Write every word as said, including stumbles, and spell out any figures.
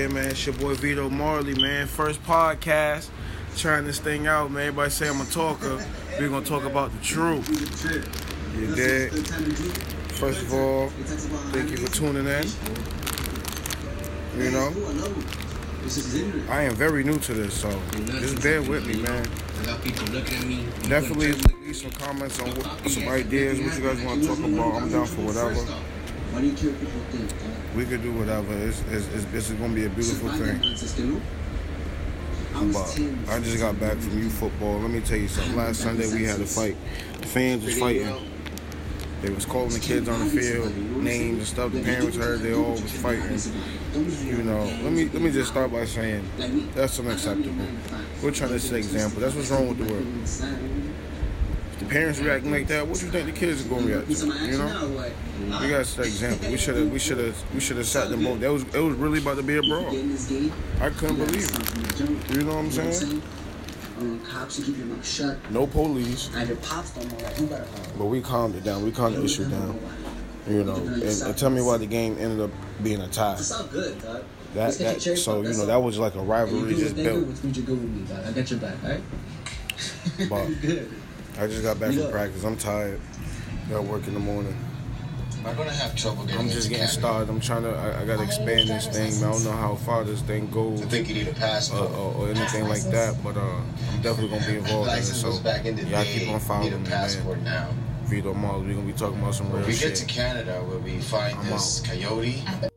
Yeah, man, it's your boy Vito Marley, man. First podcast, trying this thing out, man. Everybody say I'm a talker. We're going to talk about the truth. You dig? First of all, thank you for tuning in. You know, I am very new to this, so just bear with me, man. Definitely leave some comments on what, some ideas, what you guys want to talk about. I'm down for whatever. We could do whatever. It's, it's, it's, this is going to be a beautiful thing. But I just got back from youth football. Let me tell you something. Last Sunday we had a fight. The fans was fighting. They was calling the kids on the field, names and stuff. The parents heard they all was fighting. You know, let me let me just start by saying that's unacceptable. We're trying to set example. That's what's wrong with the world. If the parents reacting like that, what do you think the kids are gonna react to? You know, we gotta set example. We should have we should have we should have sat them both. That was it was really about to be a brawl. I couldn't believe it. You know what I'm saying? Cops keep your mouth shut. No police. And your pops don't know that. Who got a problem? But we calmed it down. We calmed the issue down. You know, and, and tell me why the game ended up being a tie. It's all good, dog. That, that so you know that was like a rivalry just built. I got your back, right? But I just got back from practice. I'm tired. Got work in the morning. I'm gonna have trouble getting I'm just getting Canada. started. I'm trying to. I, I gotta expand this thing. Man. I don't know how far this thing goes. I think you need a passport uh, or, or anything like that. But uh, I'm definitely gonna be involved in it. So back in the y'all day, keep on following me, man. Now. Vito Marley. We're gonna be talking about some real shit. When we get to Canada, where we find I'm this out. coyote.